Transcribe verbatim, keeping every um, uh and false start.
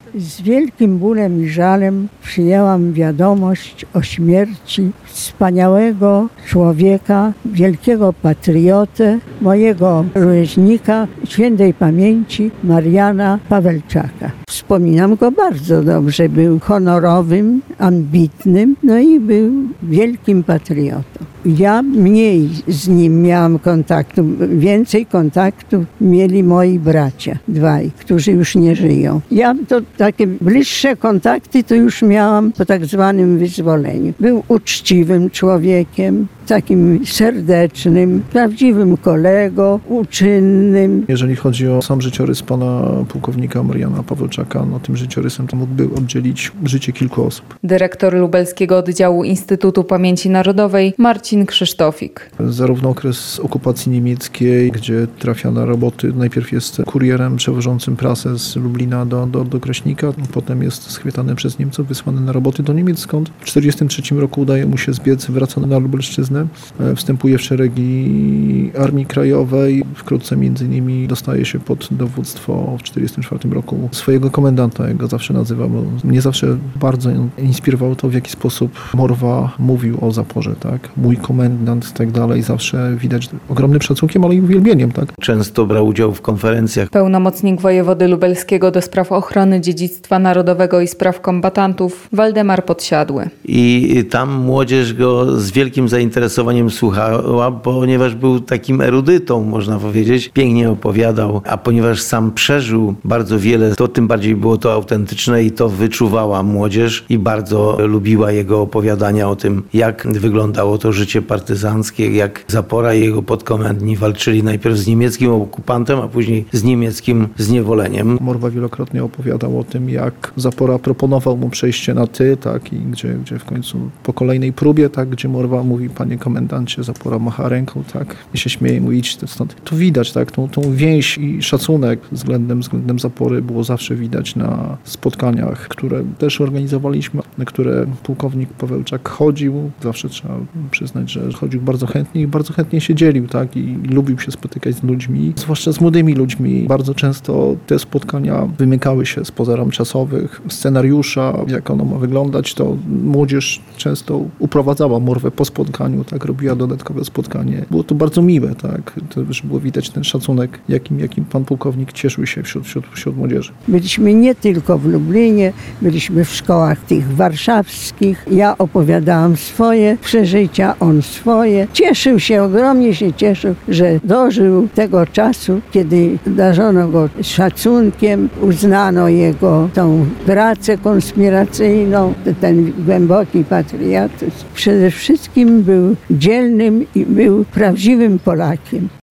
Z wielkim bólem i żalem przyjęłam wiadomość o śmierci wspaniałego człowieka, wielkiego patriotę, mojego rówieśnika, świętej pamięci Mariana Pawelczaka. Wspominam go bardzo dobrze. Był honorowym, ambitnym, no i był wielkim patriotą. Ja mniej z nim miałam kontaktu, więcej kontaktu mieli moi bracia, dwaj, którzy już nie żyją. Ja to takie bliższe kontakty to już miałam po tak zwanym wyzwoleniu. Był uczciwym człowiekiem, takim serdecznym, prawdziwym kolegą, uczynnym. Jeżeli chodzi o sam życiorys pana pułkownika Mariana Pawelczaka, no tym życiorysem to mógłby oddzielić życie kilku osób. Dyrektor lubelskiego oddziału Instytutu Pamięci Narodowej Marcin Krzysztofik. Zarówno okres okupacji niemieckiej, gdzie trafia na roboty, najpierw jest kurierem przewożącym prasę z Lublina do, do, do Kraśnika, potem jest schwytany przez Niemców, wysłany na roboty do Niemiec, skąd w tysiąc dziewięćset czterdziestym trzecim roku udaje mu się zbiec, wraca na Lubelszczyznę. Wstępuje w szeregi Armii Krajowej. Wkrótce między innymi dostaje się pod dowództwo w tysiąc dziewięćset czterdziestym czwartym roku swojego komendanta, jak go zawsze nazywa, bo mnie zawsze bardzo inspirowało to, w jaki sposób Morwa mówił o zaporze, tak? Mój komendant i tak dalej. Zawsze widać ogromnym szacunkiem, ale i uwielbieniem, tak? Często brał udział w konferencjach. Pełnomocnik wojewody lubelskiego do spraw ochrony dziedzictwa narodowego i spraw kombatantów Waldemar Podsiadły. I tam młodzież go z wielkim zainteresowaniem słuchała, ponieważ był takim erudytą, można powiedzieć. Pięknie opowiadał, a ponieważ sam przeżył bardzo wiele, to tym bardziej było to autentyczne i to wyczuwała młodzież i bardzo lubiła jego opowiadania o tym, jak wyglądało to życie partyzanckie, jak Zapora i jego podkomendni walczyli najpierw z niemieckim okupantem, a później z niemieckim zniewoleniem. Morwa wielokrotnie opowiadał o tym, jak Zapora proponował mu przejście na ty, tak, i gdzie, gdzie w końcu po kolejnej próbie, tak, gdzie Morwa mówi: panie komendancie, Zapora macha ręką, tak, i się śmieje mu: idź stąd. Tu widać, tak, tą, tą więź i szacunek względem, względem Zapory było zawsze widać na spotkaniach, które też organizowaliśmy, na które pułkownik Pawelczak chodził. Zawsze trzeba przyznać, że chodził bardzo chętnie i bardzo chętnie się dzielił, tak, i lubił się spotykać z ludźmi, zwłaszcza z młodymi ludźmi. Bardzo często te spotkania wymykały się z ram czasowych, scenariusza, jak ono ma wyglądać, to młodzież często uprowadzała Morwę po spotkaniu, tak, robiła dodatkowe spotkanie. Było to bardzo miłe, tak, to już było widać ten szacunek, jakim, jakim pan pułkownik cieszył się wśród, wśród, wśród młodzieży. Byliśmy nie tylko w Lublinie, byliśmy w szkołach tych warszawskich. Ja opowiadałam swoje przeżycia, on swoje. Cieszył się, ogromnie się cieszył, że dożył tego czasu, kiedy darzono go szacunkiem, uznano jego tą pracę konspiracyjną, ten głęboki patriotyzm. Przede wszystkim był dzielnym i był prawdziwym Polakiem.